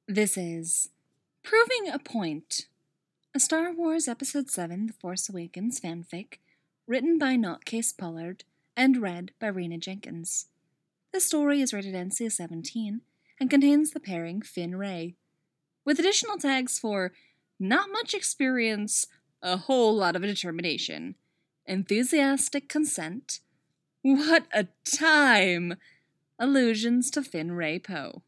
This is Proving a Point, a Star Wars Episode 7 The Force Awakens fanfic, written by Notcase Pollard and read by Rena Jenkins. The story is rated NC-17 and contains the pairing Finn-Rey, with additional tags for not much experience, a whole lot of determination, enthusiastic consent, what a time, allusions to Finn-Rey Poe.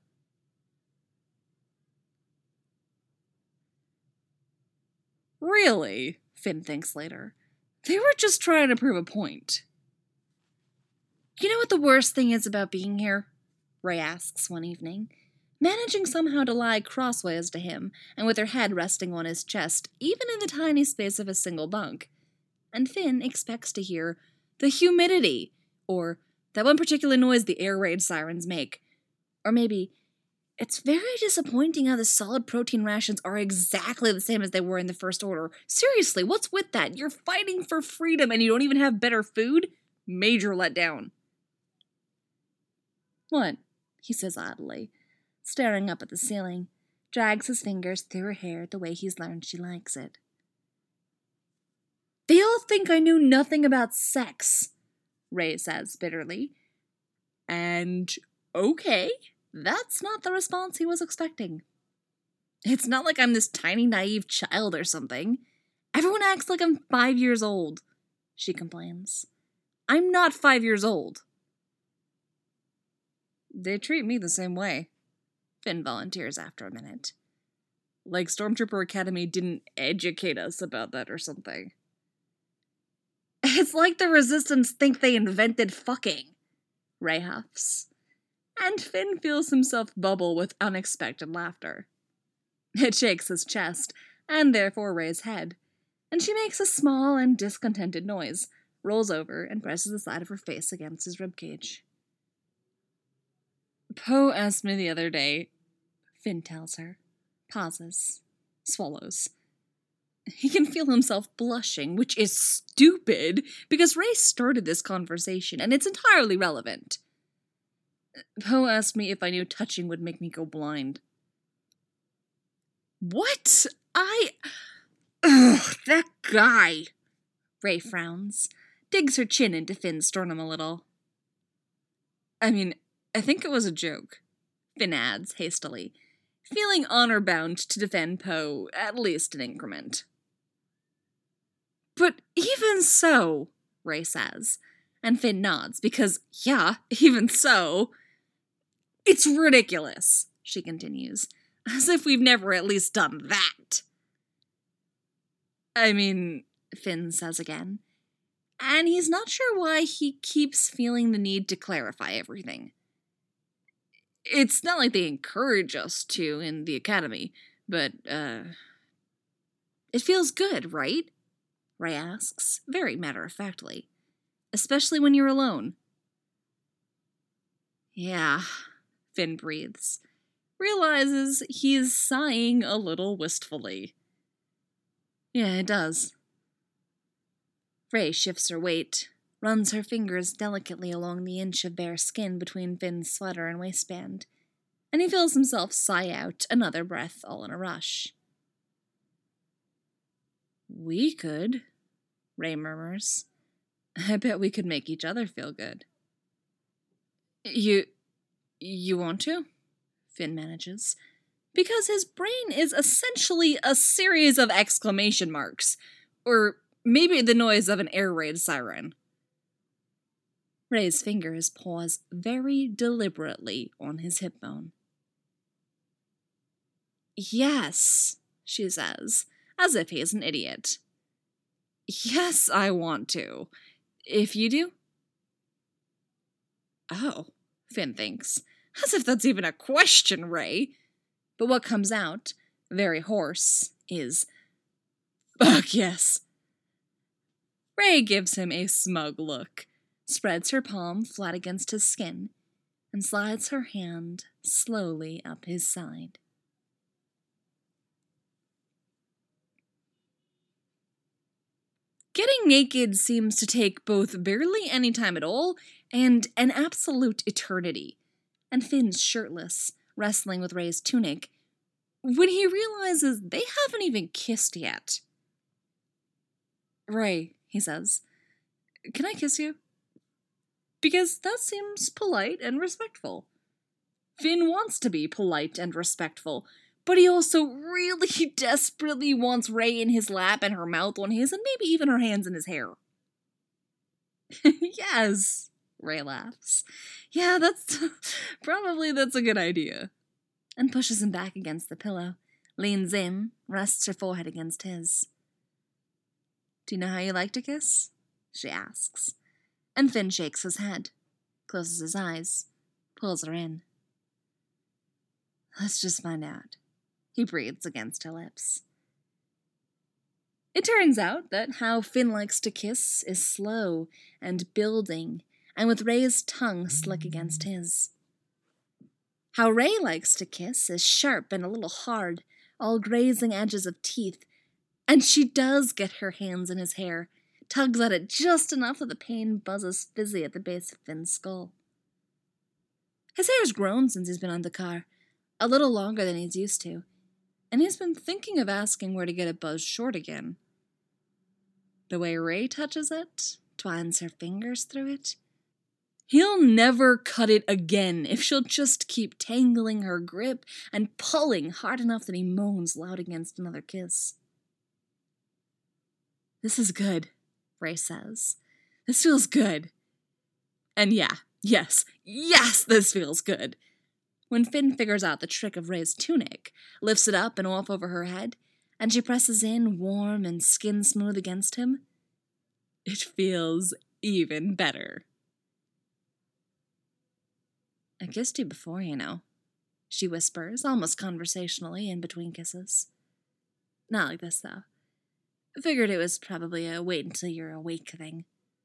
Really? Finn thinks later. They were just trying to prove a point. You know what the worst thing is about being here? Rey asks one evening, managing somehow to lie crossways to him and with her head resting on his chest, even in the tiny space of a single bunk. And Finn expects to hear the humidity, or that one particular noise the air raid sirens make. Or maybe, it's very disappointing how the solid protein rations are exactly the same as they were in the First Order. Seriously, what's with that? You're fighting for freedom and you don't even have better food? Major letdown. What? He says oddly, staring up at the ceiling, drags his fingers through her hair the way he's learned she likes it. They all think I knew nothing about sex, Rey says bitterly. And okay. That's not the response he was expecting. It's not like I'm this tiny, naive child or something. Everyone acts like I'm 5 years old, she complains. I'm not 5 years old. They treat me the same way, Finn volunteers after a minute. Like Stormtrooper Academy didn't educate us about that or something. It's like the Resistance think they invented fucking, Rey huffs. And Finn feels himself bubble with unexpected laughter. It shakes his chest, and therefore Rey's head, and she makes a small and discontented noise, rolls over, and presses the side of her face against his ribcage. Poe asked me the other day, Finn tells her, pauses, swallows. He can feel himself blushing, which is stupid, because Rey started this conversation, and it's entirely relevant. Poe asked me if I knew touching would make me go blind. What? Ugh, that guy! Rey frowns, digs her chin into Finn's sternum a little. I mean, I think it was a joke, Finn adds hastily, feeling honor-bound to defend Poe at least an increment. But even so, Rey says, and Finn nods, because, yeah, even so. It's ridiculous, she continues, as if we've never at least done that. I mean, Finn says again, and he's not sure why he keeps feeling the need to clarify everything. It's not like they encourage us to in the academy, but, it feels good, right? Rey asks, very matter-of-factly. Especially when you're alone. Yeah, Finn breathes, realizes he's sighing a little wistfully. Yeah, it does. Rey shifts her weight, runs her fingers delicately along the inch of bare skin between Finn's sweater and waistband, and he feels himself sigh out another breath all in a rush. We could, Rey murmurs. I bet we could make each other feel good. You want to? Finn manages. Because his brain is essentially a series of exclamation marks. Or maybe the noise of an air raid siren. Rey's fingers pause very deliberately on his hip bone. Yes, she says, as if he is an idiot. Yes, I want to. If you do? Oh, Finn thinks. As if that's even a question, Rey. But what comes out, very hoarse, is, fuck yes. Rey gives him a smug look, spreads her palm flat against his skin, and slides her hand slowly up his side. Getting naked seems to take both barely any time at all and an absolute eternity. And Finn's shirtless, wrestling with Rey's tunic, when he realizes they haven't even kissed yet. "Ray," he says, "can I kiss you? Because that seems polite and respectful." Finn wants to be polite and respectful, but he also really desperately wants Ray in his lap and her mouth on his and maybe even her hands in his hair. "Yes," Ray laughs. "Yeah, that's a good idea." And pushes him back against the pillow, leans in, rests her forehead against his. "Do you know how you like to kiss?" she asks. And Finn shakes his head, closes his eyes, pulls her in. "Let's just find out," he breathes against her lips. It turns out that how Finn likes to kiss is slow and building, and with Ray's tongue slick against his. How Ray likes to kiss is sharp and a little hard, all grazing edges of teeth, and she does get her hands in his hair, tugs at it just enough that the pain buzzes fizzy at the base of Finn's skull. His hair's grown since he's been on the car, a little longer than he's used to, and he's been thinking of asking where to get it buzzed short again. The way Ray touches it, twines her fingers through it, he'll never cut it again if she'll just keep tangling her grip and pulling hard enough that he moans loud against another kiss. "This is good," Ray says. "This feels good." And yes, this feels good. When Finn figures out the trick of Ray's tunic, lifts it up and off over her head, and she presses in warm and skin smooth against him, it feels even better. "I kissed you before, you know," she whispers, almost conversationally, in between kisses. "Not like this, though. Figured it was probably a wait until you're awake thing."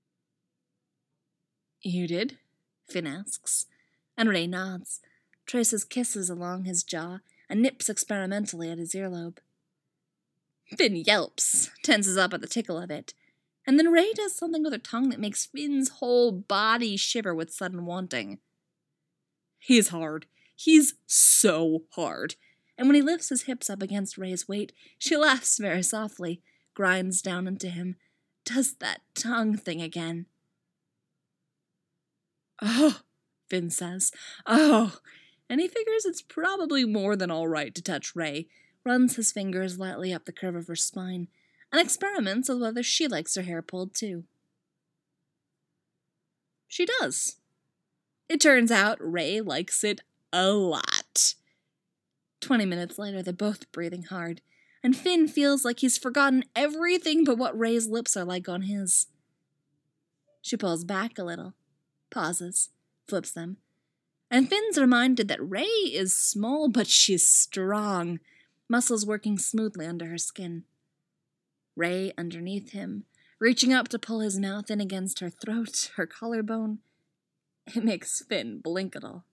"You did?" Finn asks, and Ray nods, traces kisses along his jaw, and nips experimentally at his earlobe. Finn yelps, tenses up at the tickle of it, and then Ray does something with her tongue that makes Finn's whole body shiver with sudden wanting. He's hard. He's so hard. And when he lifts his hips up against Ray's weight, she laughs very softly, grinds down into him, does that tongue thing again. "Oh," Finn says. "Oh." And he figures it's probably more than all right to touch Ray, runs his fingers lightly up the curve of her spine, and experiments with whether she likes her hair pulled too. She does. It turns out Ray likes it a lot. 20 minutes later, they're both breathing hard, and Finn feels like he's forgotten everything but what Ray's lips are like on his. She pulls back a little, pauses, flips them, and Finn's reminded that Ray is small, but she's strong, muscles working smoothly under her skin. Ray underneath him, reaching up to pull his mouth in against her throat, her collarbone. It makes Finn blink a little.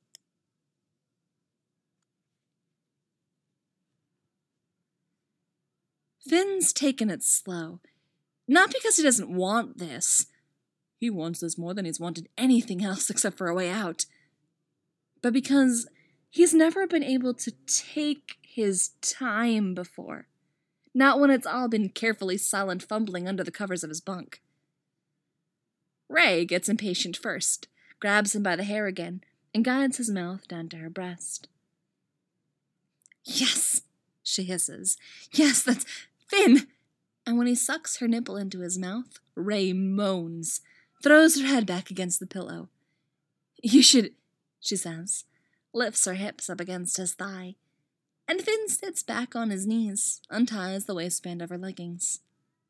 Finn's taken it slow, not because he doesn't want this. He wants this more than he's wanted anything else except for a way out. But because he's never been able to take his time before. Not when it's all been carefully silent fumbling under the covers of his bunk. Ray gets impatient first, grabs him by the hair again, and guides his mouth down to her breast. "Yes," she hisses. "Yes, that's Finn!" And when he sucks her nipple into his mouth, Ray moans, throws her head back against the pillow. "You should," she says, lifts her hips up against his thigh, and Finn sits back on his knees, unties the waistband of her leggings.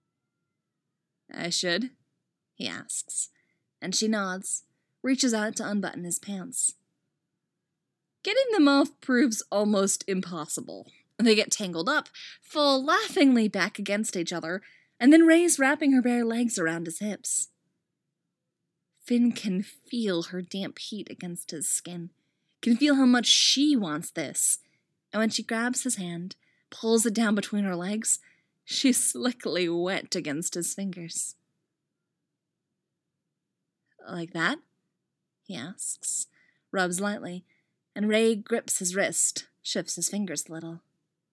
"I should?" he asks, and she nods, reaches out to unbutton his pants. Getting them off proves almost impossible. They get tangled up, fall laughingly back against each other, and then Ray's wrapping her bare legs around his hips. Finn can feel her damp heat against his skin, can feel how much she wants this, and when she grabs his hand, pulls it down between her legs, she's slickly wet against his fingers. "Like that?" he asks, rubs lightly, and Ray grips his wrist, shifts his fingers a little.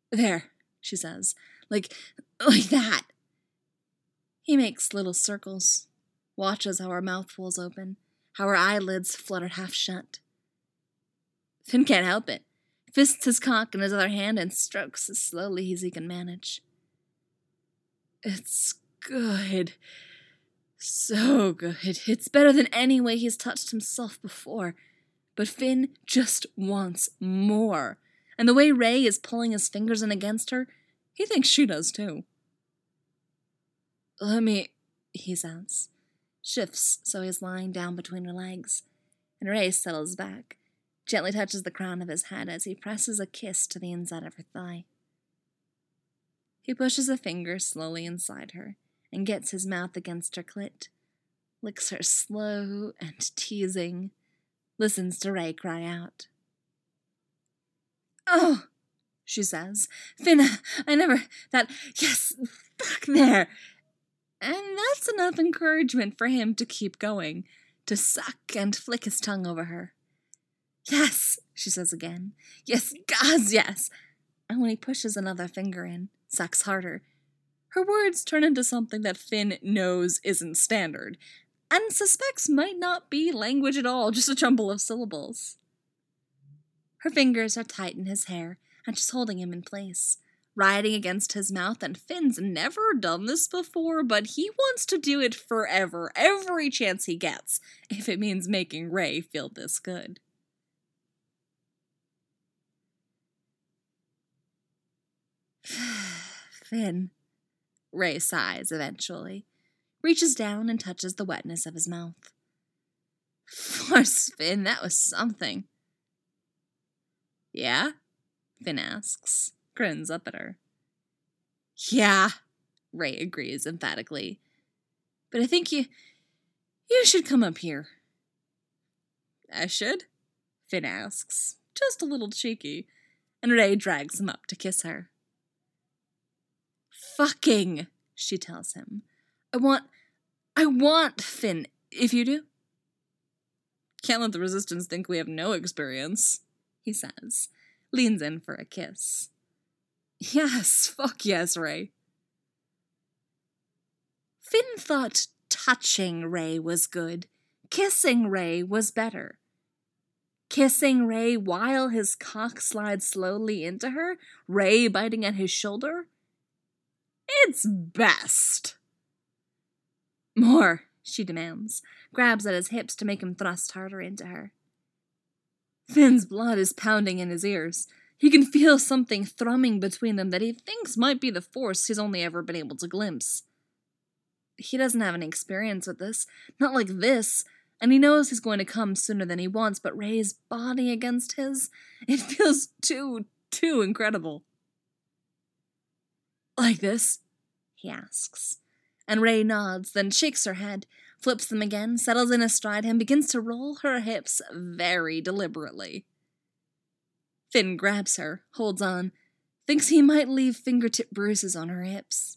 There, she says. Like that. He makes little circles, watches how her mouth falls open, how her eyelids flutter half shut. Finn can't help it. Fists his cock in his other hand and strokes as slowly as he can manage. It's good. So good. It's better than any way he's touched himself before. But Finn just wants more. And the way Ray is pulling his fingers in against her, he thinks she does too. Let me, he says. Shifts so he's lying down between her legs. And Ray settles back, gently touches the crown of his head as he presses a kiss to the inside of her thigh. He pushes a finger slowly inside her and gets his mouth against her clit, licks her slow and teasing, listens to Ray cry out. Oh, she says. Finn, yes, back there. And that's enough encouragement for him to keep going, to suck and flick his tongue over her. Yes, she says again. Yes, gosh, yes. And when he pushes another finger in, sucks harder, her words turn into something that Finn knows isn't standard, and suspects might not be language at all, just a jumble of syllables. Her fingers are tight in his hair, and she's holding him in place, riding against his mouth, and Finn's never done this before, but he wants to do it forever, every chance he gets, if it means making Ray feel this good. Finn, Ray sighs eventually, reaches down and touches the wetness of his mouth. Force, Finn, that was something. Yeah? Finn asks, grins up at her. Yeah, Ray agrees emphatically. But I think you should come up here. I should? Finn asks, just a little cheeky, and Ray drags him up to kiss her. Fucking, she tells him. I want, Finn, if you do. Can't let the resistance think we have no experience, he says, leans in for a kiss. Yes, fuck yes, Ray. Finn thought touching Ray was good. Kissing Ray was better. Kissing Ray while his cock slides slowly into her, Ray biting at his shoulder? It's best. More, she demands, grabs at his hips to make him thrust harder into her. Finn's blood is pounding in his ears. He can feel something thrumming between them that he thinks might be the force he's only ever been able to glimpse. He doesn't have any experience with this, not like this, and he knows he's going to come sooner than he wants, but Ray's body against his, it feels too incredible. Like this? He asks. And Ray nods, then shakes her head, flips them again, settles in astride him, begins to roll her hips very deliberately. Finn grabs her, holds on, thinks he might leave fingertip bruises on her hips.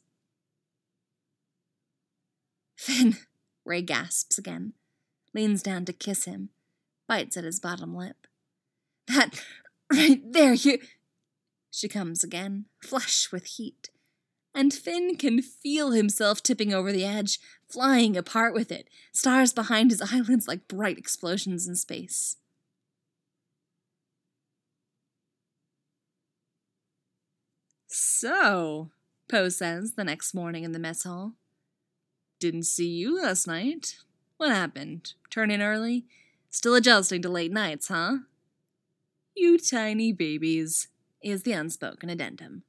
Finn, Ray gasps again, leans down to kiss him, bites at his bottom lip. That, right there, She comes again, flush with heat, and Finn can feel himself tipping over the edge, flying apart with it, stars behind his eyelids like bright explosions in space. So, Poe says the next morning in the mess hall. Didn't see you last night. What happened? Turn in early? Still adjusting to late nights, huh? You tiny babies, is the unspoken addendum.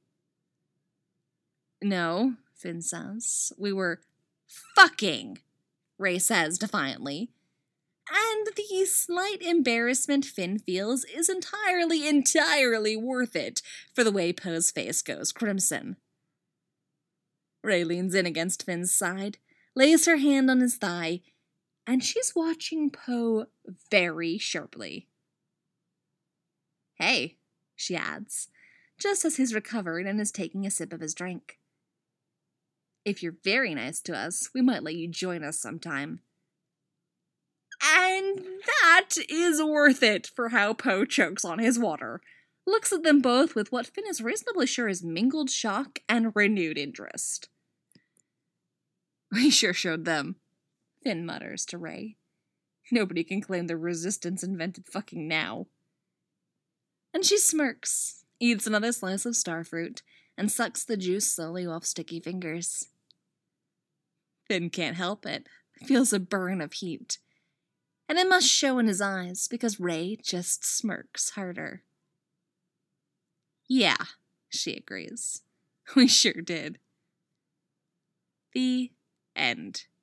No, Finn says. We were fucking, Ray says defiantly. And the slight embarrassment Finn feels is entirely worth it for the way Poe's face goes crimson. Ray leans in against Finn's side, lays her hand on his thigh, and she's watching Poe very sharply. Hey, she adds, just as he's recovered and is taking a sip of his drink. If you're very nice to us, we might let you join us sometime. And that is worth it for how Poe chokes on his water. looks at them both with what Finn is reasonably sure is mingled shock and renewed interest. We sure showed them, Finn mutters to Ray. Nobody can claim the resistance invented fucking now. And she smirks, eats another slice of starfruit, and sucks the juice slowly off sticky fingers. Finn can't help it. Feels a burn of heat. And it must show in his eyes, because Ray just smirks harder. Yeah, she agrees. We sure did. The end.